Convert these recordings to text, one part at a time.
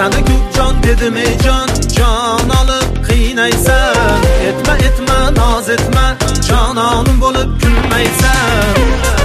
Seni ko'p jon dedim ey jon, jon olib qiynaysan. Etma etma noz etma, jononim bo'lib kulmaysan.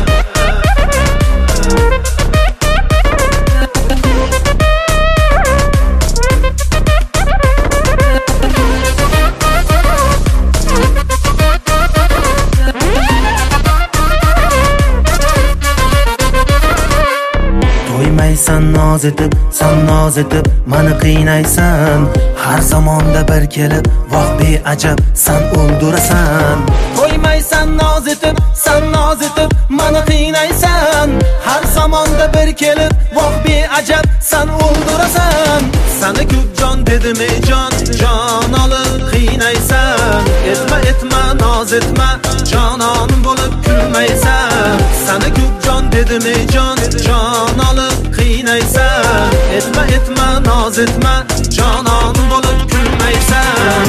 Sen noz etib meni qiynaysan. Har zamonda bir kelib voh beajab sen o'ldirasan. Qo'ymaysan noz etib meni qiynaysan. Har zamonda bir kelib voh beajab sen o'ldirasan. Seni ko'p jon dedim ey jon, jon olib qiynaysan. Etma etma noz etma, jononim bo'lib kulmaysan. Seni ko'p jon dedim ey jon, jon olib qiynaysan. Etma etma noz etma, jononim bo'lib kulmaysan.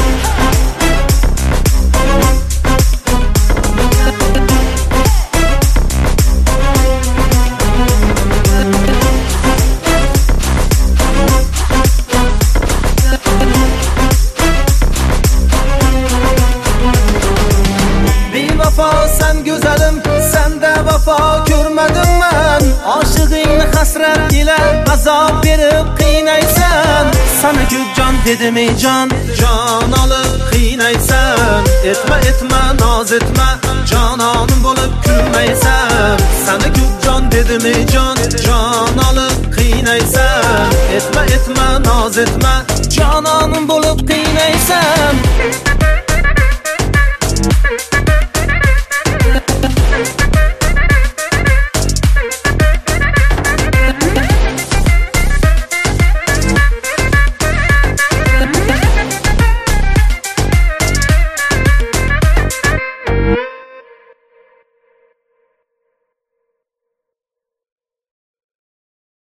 Sen güzelim, sende vafo ko'rmadim men. Oshig'ingni hasrat ila azob berib qiynaysan. Sana ko'p jon dedim ey jon, jon olib qiynaysan. Etma etma noz etma, jononim bo'lib kulmaysan. Sana ko'p jon dedim ey jon, jon olib qiynaysan. Etma etma noz etma, jononim bo'lib qiynaysan.